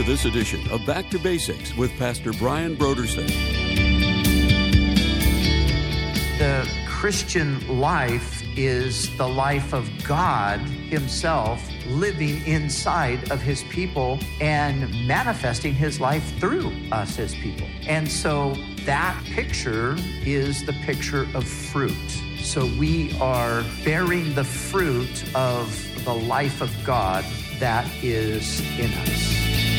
this edition of Back to Basics with Pastor Brian Brodersen. The Christian life is the life of God Himself living inside of His people and manifesting His life through us as people. And so that picture is the picture of fruit. So we are bearing the fruit of the life of God that is in us.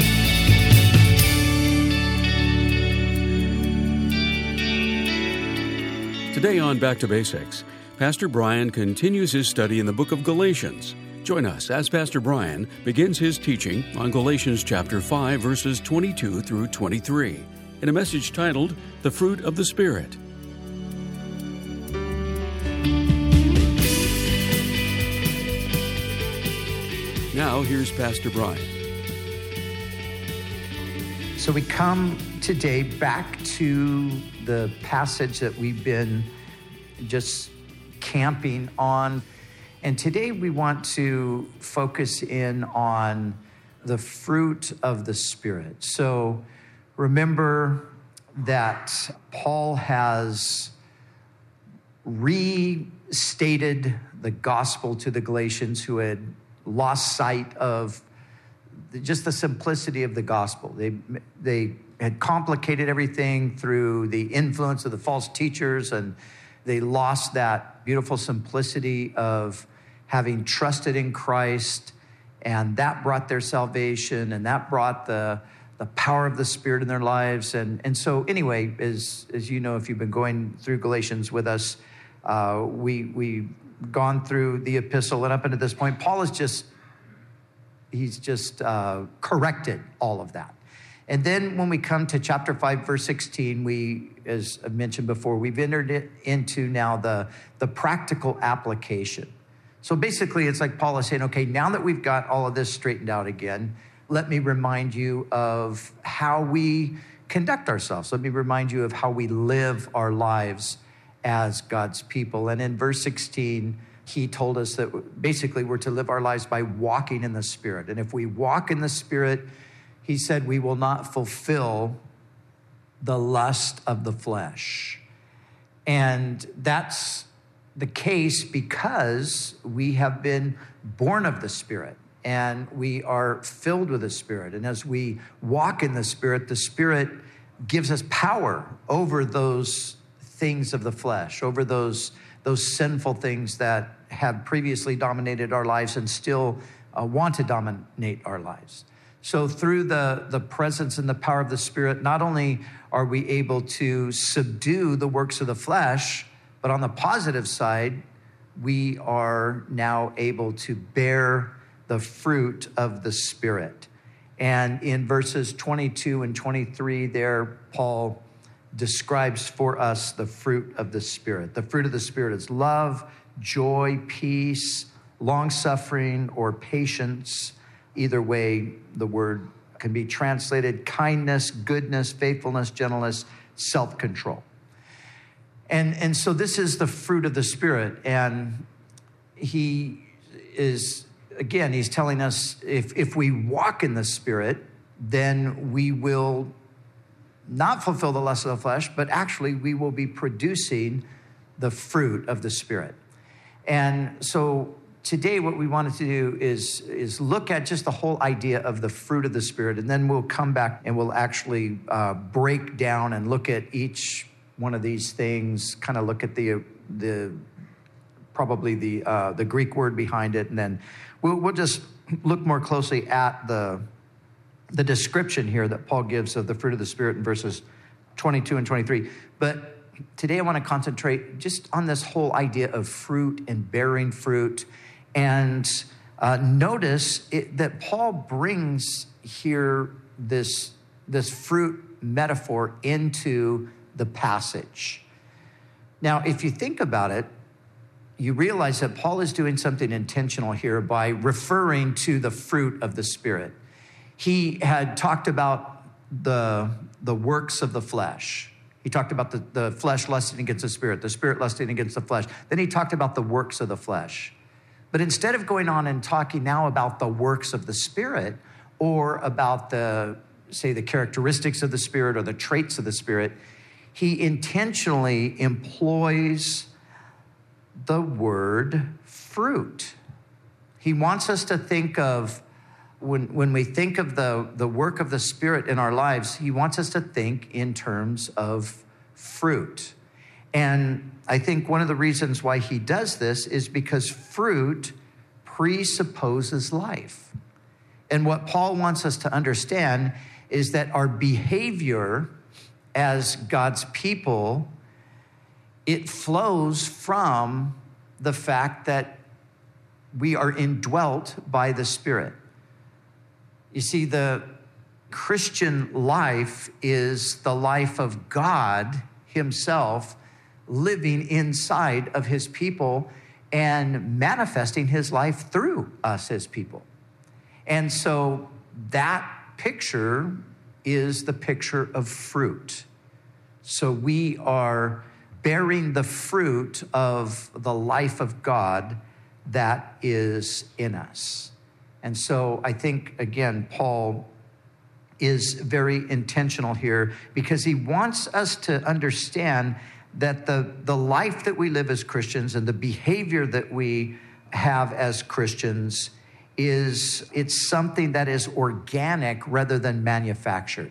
Today on Back to Basics, Pastor Brian continues his study in the book of Galatians. Join us as Pastor Brian begins his teaching on Galatians chapter 5, verses 22 through 23, in a message titled, The Fruit of the Spirit. Now, here's Pastor Brian. So we come today back to the passage that we've been just camping on. And today we want to focus in on the fruit of the Spirit. So remember that Paul has restated the gospel to the Galatians who had lost sight of just the simplicity of the gospel. They had complicated everything through the influence of the false teachers, and they lost that beautiful simplicity of having trusted in Christ, and that brought their salvation, and that brought the power of the Spirit in their lives. And so anyway, as you know, if you've been going through Galatians with us, we've gone through the epistle, and up until this point, Paul is he's just corrected all of that. And then when we come to chapter 5, verse 16, we, as I mentioned before, we've entered it into now the practical application. So basically, it's like Paul is saying, okay, now that we've got all of this straightened out again, let me remind you of how we conduct ourselves. Let me remind you of how we live our lives as God's people. And in verse 16, he told us that basically we're to live our lives by walking in the Spirit. And if we walk in the Spirit, he said we will not fulfill the lust of the flesh. And that's the case because we have been born of the Spirit and we are filled with the Spirit. And as we walk in the Spirit gives us power over those things of the flesh, over those sinful things that have previously dominated our lives and still want to dominate our lives. So through the presence and the power of the Spirit, not only are we able to subdue the works of the flesh, but on the positive side, we are now able to bear the fruit of the Spirit. And in verses 22 and 23 there, Paul describes for us the fruit of the Spirit. The fruit of the Spirit is love, joy, peace, long-suffering, or patience. Either way, the word can be translated kindness, goodness, faithfulness, gentleness, self-control. And so this is the fruit of the Spirit. And he's telling us if we walk in the Spirit, then we will not fulfill the lust of the flesh, but actually we will be producing the fruit of the Spirit. And so today what we wanted to do is look at just the whole idea of the fruit of the Spirit, and then we'll come back and we'll actually break down and look at each one of these things, kind of look at the Greek word behind it, and then we'll just look more closely at the description here that Paul gives of the fruit of the Spirit in verses 22 and 23. But today I want to concentrate just on this whole idea of fruit and bearing fruit. And notice that Paul brings here this fruit metaphor into the passage. Now, if you think about it, you realize that Paul is doing something intentional here by referring to the fruit of the Spirit. He had talked about the works of the flesh. He talked about the flesh lusting against the Spirit lusting against the flesh. Then he talked about the works of the flesh. But instead of going on and talking now about the works of the Spirit, or about the characteristics of the Spirit or the traits of the Spirit, he intentionally employs the word fruit. He wants us to think of, when we think of the work of the Spirit in our lives, he wants us to think in terms of fruit. And I think one of the reasons why he does this is because fruit presupposes life. And what Paul wants us to understand is that our behavior as God's people, it flows from the fact that we are indwelt by the Spirit. You see, the Christian life is the life of God himself living inside of his people and manifesting his life through us as people. And so that picture is the picture of fruit. So we are bearing the fruit of the life of God that is in us. And so I think, again, Paul is very intentional here because he wants us to understand that the life that we live as Christians and the behavior that we have as Christians it's something that is organic rather than manufactured.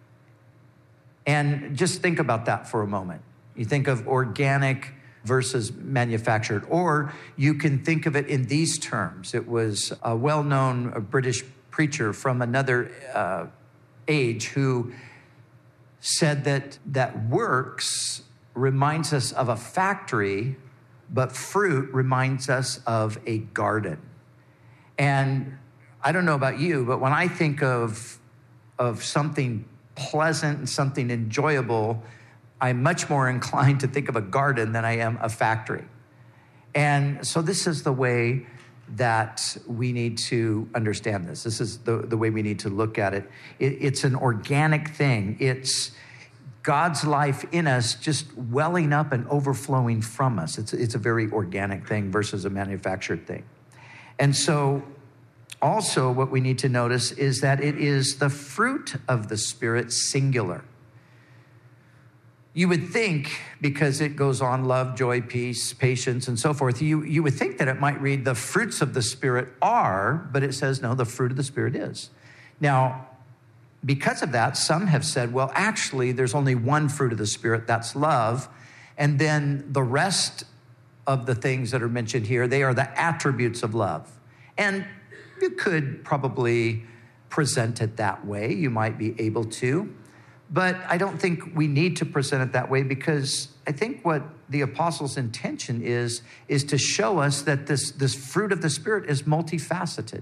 And just think about that for a moment. You think of organic versus manufactured, or you can think of it in these terms. It was a well-known British preacher from another age who said that works reminds us of a factory, but fruit reminds us of a garden. And I don't know about you, but when I think of something pleasant and something enjoyable, I'm much more inclined to think of a garden than I am a factory. And so this is the way that we need to understand this. This is the way we need to look at it. It's an organic thing. It's God's life in us just welling up and overflowing from us. It's a very organic thing versus a manufactured thing. And so also what we need to notice is that it is the fruit of the Spirit, singular. You would think, because it goes on, love, joy, peace, patience, and so forth, you would think that it might read the fruits of the Spirit are, but it says, no, the fruit of the Spirit is. Now, because of that, some have said, well, actually, there's only one fruit of the Spirit, that's love. And then the rest of the things that are mentioned here, they are the attributes of love. And you could probably present it that way. You might be able to. But I don't think we need to present it that way because I think what the apostle's intention is to show us that this fruit of the Spirit is multifaceted.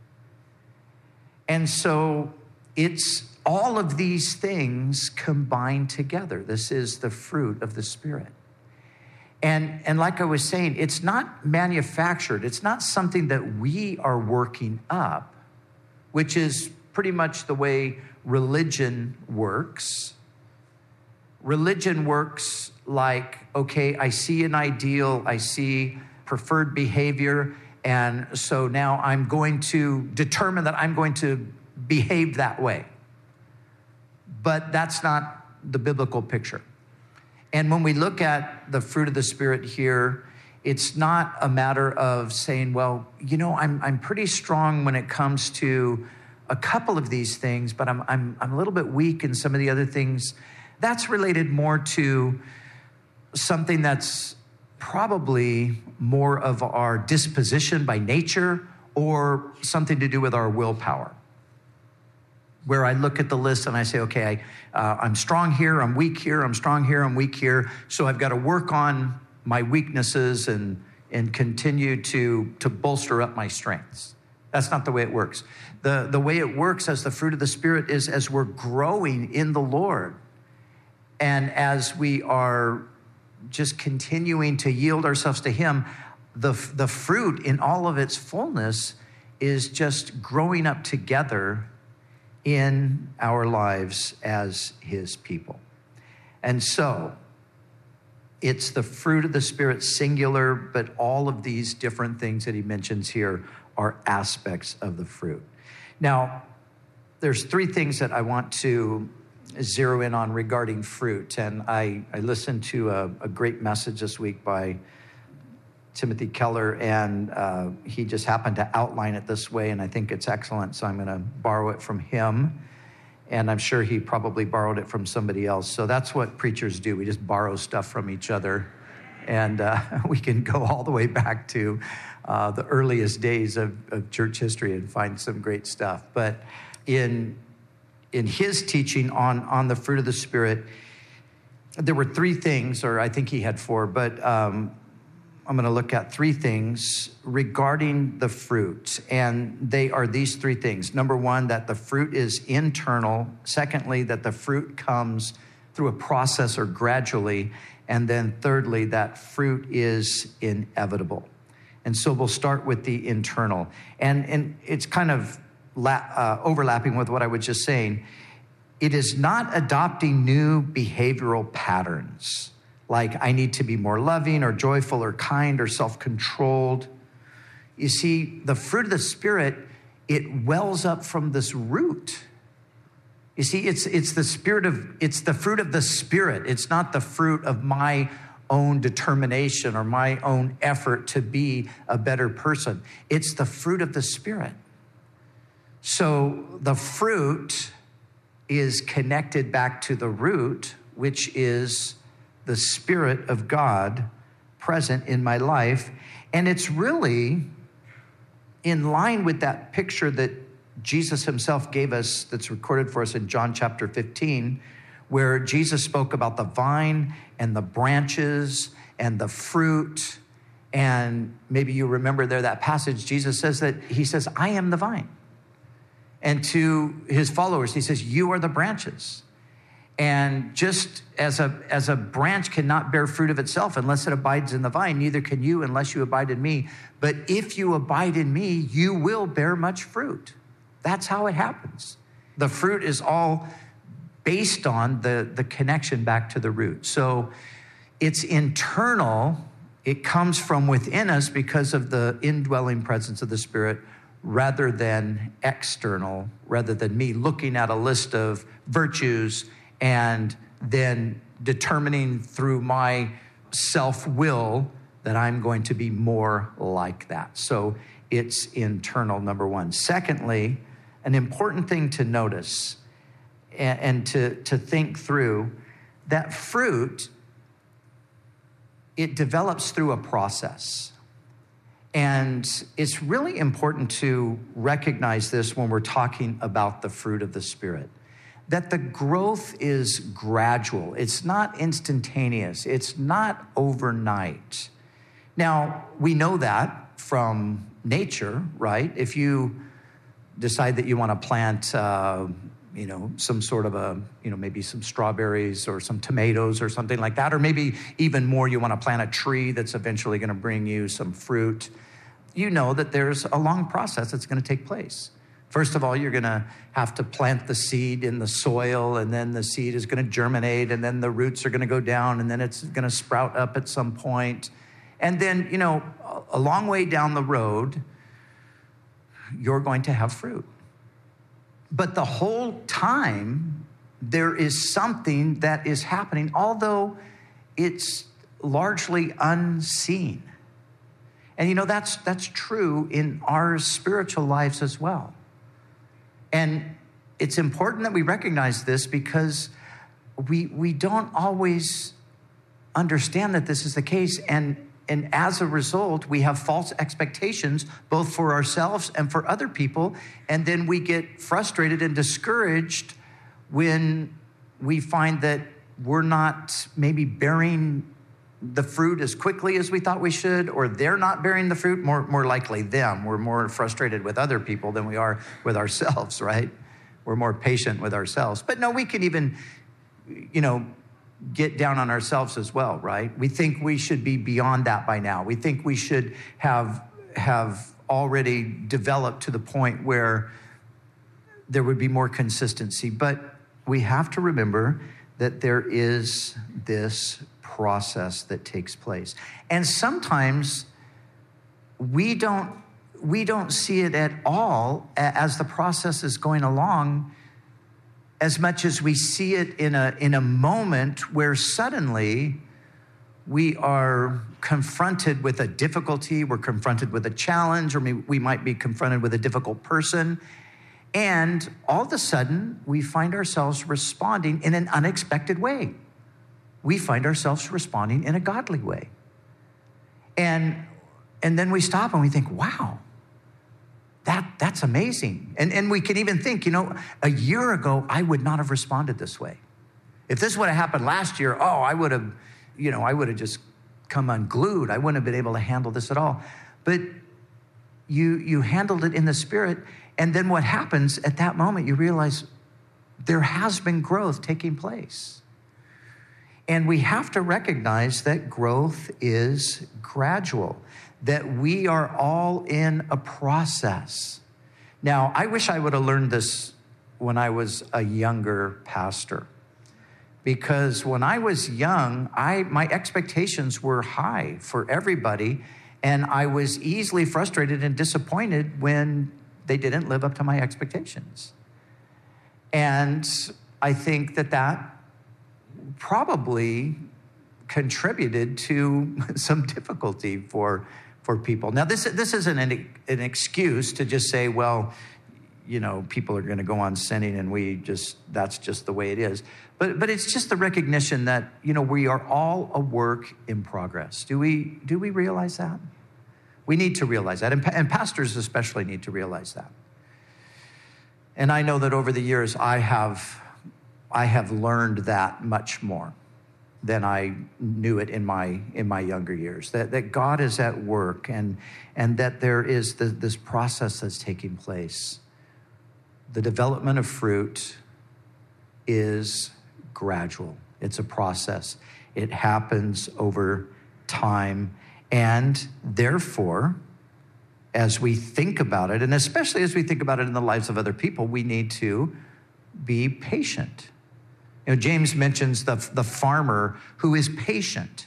And so it's all of these things combined together. This is the fruit of the Spirit. And like I was saying, it's not manufactured. It's not something that we are working up, which is pretty much the way religion works. Religion works like, okay, I see an ideal, I see preferred behavior, and so now I'm going to determine that I'm going to behave that way. But that's not the biblical picture. And when we look at the fruit of the Spirit here, it's not a matter of saying, well, you know, I'm pretty strong when it comes to a couple of these things, but I'm a little bit weak in some of the other things. That's related more to something that's probably more of our disposition by nature or something to do with our willpower. Where I look at the list and I say, okay, I'm strong here, I'm weak here, I'm strong here, I'm weak here. So I've got to work on my weaknesses and continue to bolster up my strengths. That's not the way it works. The way it works as the fruit of the Spirit is as we're growing in the Lord and as we are just continuing to yield ourselves to Him, the fruit in all of its fullness is just growing up together in our lives as His people. And so it's the fruit of the Spirit, singular, but all of these different things that he mentions here are aspects of the fruit. Now, there's three things that I want to zero in on regarding fruit. And I listened to a great message this week by Timothy Keller, and he just happened to outline it this way, and I think it's excellent, so I'm going to borrow it from him. And I'm sure he probably borrowed it from somebody else. So that's what preachers do. We just borrow stuff from each other. And we can go all the way back to the earliest days of church history and find some great stuff. But in his teaching on the fruit of the Spirit, there were three things, or I think he had four, but I'm going to look at three things regarding the fruit. And they are these three things. Number one, that the fruit is internal. Secondly, that the fruit comes through a process or gradually. And then thirdly, that fruit is inevitable. And so we'll start with the internal. And it's kind of overlapping with what I was just saying. It is not adopting new behavioral patterns, like I need to be more loving or joyful or kind or self-controlled. You see, the fruit of the Spirit, it wells up from this root. You see, it's the fruit of the Spirit. It's not the fruit of my own determination or my own effort to be a better person. It's the fruit of the Spirit. So the fruit is connected back to the root, which is the Spirit of God present in my life. And it's really in line with that picture that Jesus himself gave us, that's recorded for us in John chapter 15, where Jesus spoke about the vine and the branches and the fruit. And maybe you remember there that passage, Jesus says, I am the vine. And to his followers, he says, you are the branches. And just as a branch cannot bear fruit of itself unless it abides in the vine, neither can you unless you abide in me. But if you abide in me, you will bear much fruit. That's how it happens. The fruit is all based on the connection back to the root. So it's internal. It comes from within us because of the indwelling presence of the Spirit, rather than external, rather than me looking at a list of virtues and then determining through my self-will that I'm going to be more like that. So it's internal, number one. Secondly, an important thing to notice and to think through, that fruit, it develops through a process. And it's really important to recognize this when we're talking about the fruit of the Spirit, that the growth is gradual. It's not instantaneous. It's not overnight. Now, we know that from nature, right? If you decide that you want to plant, some sort of maybe some strawberries or some tomatoes or something like that, or maybe even more, you want to plant a tree that's eventually going to bring you some fruit. You know that there's a long process that's going to take place. First of all, you're going to have to plant the seed in the soil, and then the seed is going to germinate, and then the roots are going to go down, and then it's going to sprout up at some point. And then, a long way down the road, you're going to have fruit. But the whole time, there is something that is happening, although it's largely unseen. And that's true in our spiritual lives as well. And it's important that we recognize this, because we don't always understand that this is the case. And as a result, we have false expectations, both for ourselves and for other people. And then we get frustrated and discouraged when we find that we're not maybe bearing the fruit as quickly as we thought we should, or they're not bearing the fruit, more likely them. We're more frustrated with other people than we are with ourselves, right? We're more patient with ourselves. But no, we can even, get down on ourselves as well, right? We think we should be beyond that by now. We think we should have already developed to the point where there would be more consistency. But we have to remember that there is this process that takes place. And sometimes we don't we don't see it at all as the process is going along, as much as we see it in a moment where suddenly we are confronted with a difficulty, we're confronted with a challenge, or we might be confronted with a difficult person. And all of a sudden, we find ourselves responding in an unexpected way. We find ourselves responding in a godly way. And then we stop and we think, wow, that's amazing. And we can even think, a year ago, I would not have responded this way. If this would have happened last year, I would have just come unglued. I wouldn't have been able to handle this at all. But you handled it in the Spirit. And then what happens at that moment, you realize there has been growth taking place. And we have to recognize that growth is gradual, that we are all in a process. Now, I wish I would have learned this when I was a younger pastor. Because when I was young, my expectations were high for everybody, and I was easily frustrated and disappointed when they didn't live up to my expectations. And I think that probably contributed to some difficulty for people. Now, this isn't an excuse to just say, well, people are going to go on sinning and that's just the way it is. But it's just the recognition that, we are all a work in progress. Do we realize that? We need to realize that. And pastors especially need to realize that. And I know that over the years, I have learned that much more than I knew it in my younger years. That God is at work and that there is this process that's taking place. The development of fruit is gradual. It's a process. It happens over time. And therefore, as we think about it, and especially as we think about it in the lives of other people, we need to be patient. James mentions the farmer who is patient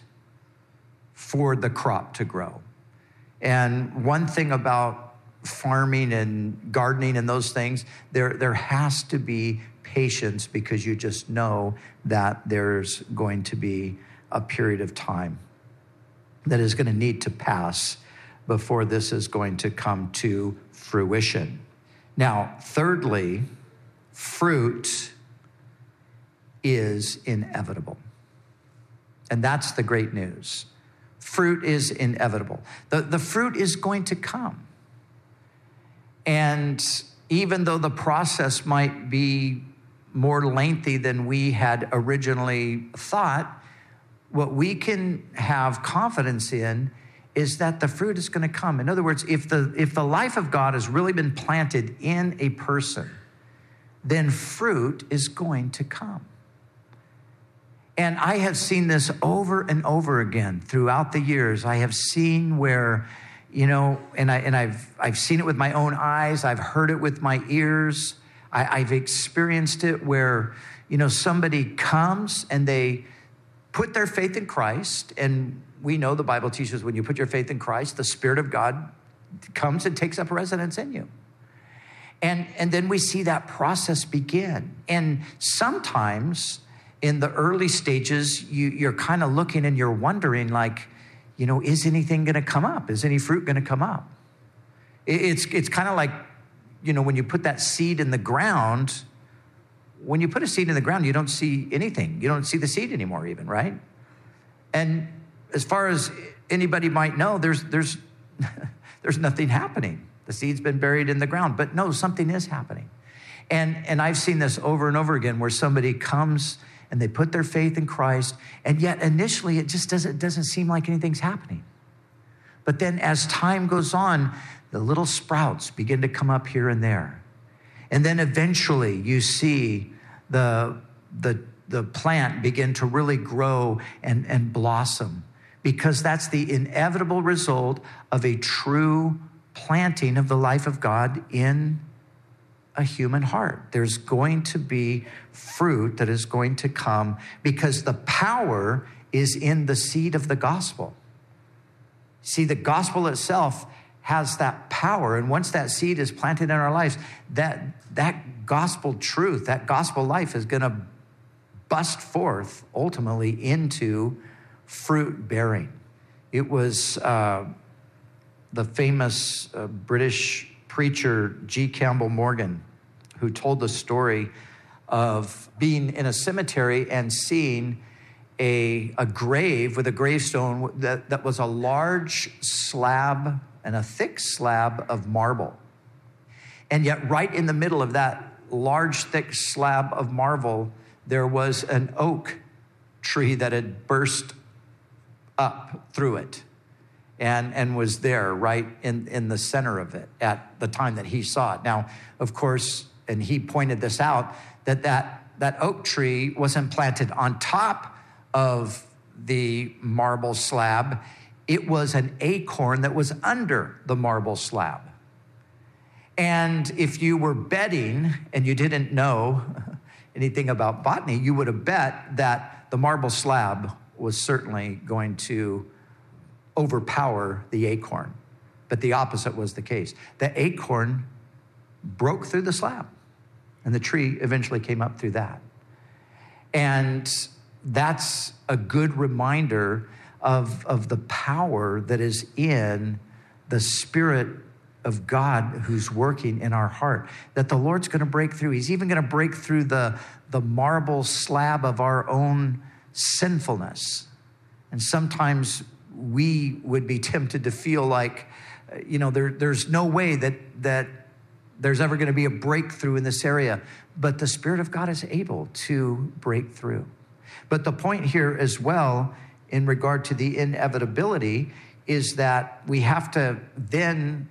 for the crop to grow. And one thing about farming and gardening and those things, there has to be patience, because you just know that there's going to be a period of time that is going to need to pass before this is going to come to fruition. Now, thirdly, fruit is inevitable. And that's the great news. Fruit is inevitable. The fruit is going to come. And even though the process might be more lengthy than we had originally thought, what we can have confidence in is that the fruit is going to come. In other words, if the life of God has really been planted in a person, then fruit is going to come. And I have seen this over and over again throughout the years. I have seen where, and I've seen it with my own eyes. I've heard it with my ears. I've experienced it where, somebody comes and they put their faith in Christ. And we know the Bible teaches when you put your faith in Christ, the Spirit of God comes and takes up residence in you. And then we see that process begin. And sometimes in the early stages, you're kind of looking and you're wondering, like, is anything going to come up? Is any fruit going to come up? It's kind of like, when you put that seed in the ground, when you put a seed in the ground, you don't see anything. You don't see the seed anymore even, right? And as far as anybody might know, there's nothing happening. The seed's been buried in the ground, but no, something is happening. And I've seen this over and over again where somebody comes and they put their faith in Christ, and yet initially it just doesn't seem like anything's happening. But then as time goes on, the little sprouts begin to come up here and there. And then eventually you see the plant begin to really grow and blossom, because that's the inevitable result of a true planting of the life of God in a human heart. There's going to be fruit that is going to come because the power is in the seed of the gospel. See, the gospel itself has that power. And once that seed is planted in our lives, that gospel truth, that gospel life is going to bust forth ultimately into fruit bearing. It was the famous British preacher G. Campbell Morgan who told the story of being in a cemetery and seeing a grave with a gravestone that was a large slab and a thick slab of marble. And yet right in the middle of that large, thick slab of marble, there was an oak tree that had burst up through it and was there right in the center of it at the time that he saw it. Now, of course, and he pointed this out, that oak tree wasn't planted on top of the marble slab. It was an acorn that was under the marble slab. And if you were betting and you didn't know anything about botany, you would have bet that the marble slab was certainly going to overpower the acorn. But the opposite was the case. The acorn broke through the slab, and the tree eventually came up through that. And that's a good reminder of the power that is in the Spirit of God who's working in our heart, that the Lord's going to break through. He's even going to break through the marble slab of our own sinfulness. And sometimes we would be tempted to feel like, there's no way that there's ever going to be a breakthrough in this area. But the Spirit of God is able to break through. But the point here as well, in regard to the inevitability, is that we have to then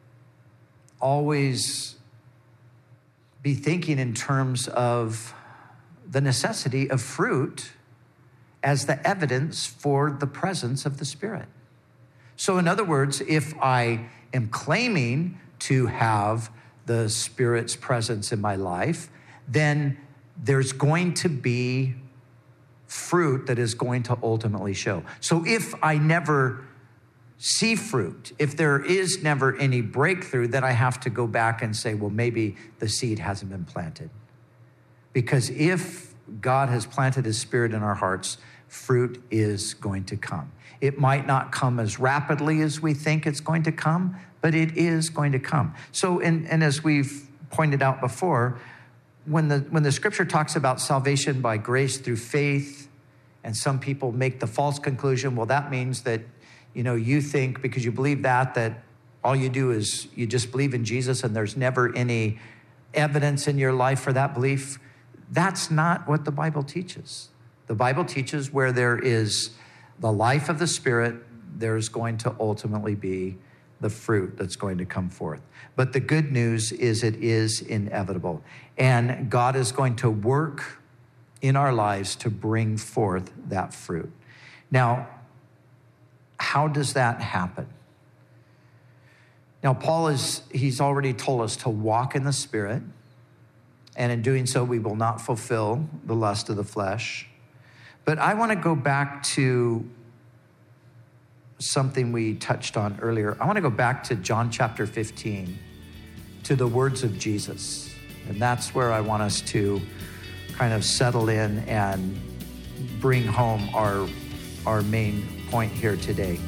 always be thinking in terms of the necessity of fruit as the evidence for the presence of the Spirit. So in other words, if I am claiming to have the Spirit's presence in my life, then there's going to be fruit that is going to ultimately show. So if I never see fruit, if there is never any breakthrough, then I have to go back and say, well, maybe the seed hasn't been planted. Because if God has planted his Spirit in our hearts, fruit is going to come. It might not come as rapidly as we think it's going to come, but it is going to come. So, and as we've pointed out before, when the scripture talks about salvation by grace through faith, and some people make the false conclusion, well, that means that, you think because you believe that all you do is you just believe in Jesus and there's never any evidence in your life for that belief. That's not what the Bible teaches. The Bible teaches where there is the life of the Spirit, there's going to ultimately be the fruit that's going to come forth. But the good news is it is inevitable. And God is going to work in our lives to bring forth that fruit. Now, how does that happen? Now, he's already told us to walk in the Spirit. And in doing so, we will not fulfill the lust of the flesh. But I want to go back to something we touched on earlier. I want to go back to John chapter 15, to the words of Jesus. And that's where I want us to kind of settle in and bring home our main point here today.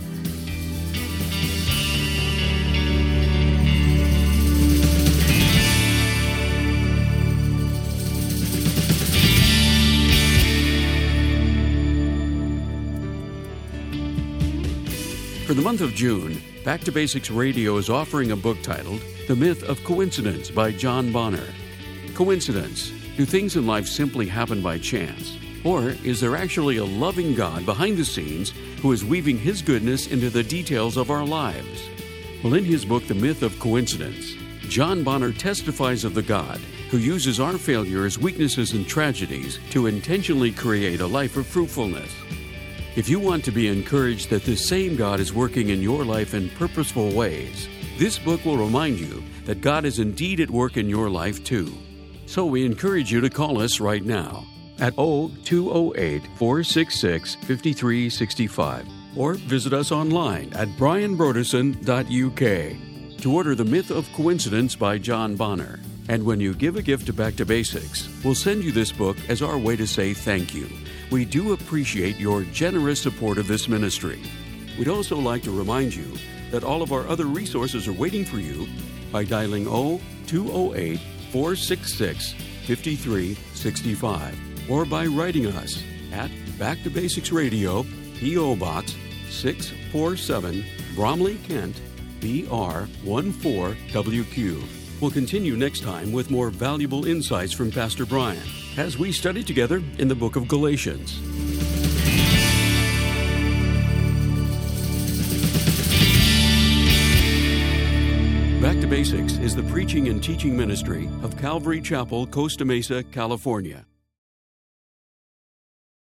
For the month of June, Back to Basics Radio is offering a book titled The Myth of Coincidence by John Bonner. Coincidence. Do things in life simply happen by chance? Or is there actually a loving God behind the scenes who is weaving his goodness into the details of our lives? Well, in his book, The Myth of Coincidence, John Bonner testifies of the God who uses our failures, weaknesses, and tragedies to intentionally create a life of fruitfulness. If you want to be encouraged that the same God is working in your life in purposeful ways, this book will remind you that God is indeed at work in your life too. So we encourage you to call us right now at 0208-466-5365. or visit us online at brianbroderson.uk to order The Myth of Coincidence by John Bonner. And when you give a gift to Back to Basics, we'll send you this book as our way to say thank you. We do appreciate your generous support of this ministry. We'd also like to remind you that all of our other resources are waiting for you by dialing 0208-466-5365 or by writing us at Back to Basics Radio, P.O. Box 647, Bromley, Kent, BR 14WQ. We'll continue next time with more valuable insights from Pastor Brian as we study together in the book of Galatians. Back to Basics is the preaching and teaching ministry of Calvary Chapel, Costa Mesa, California.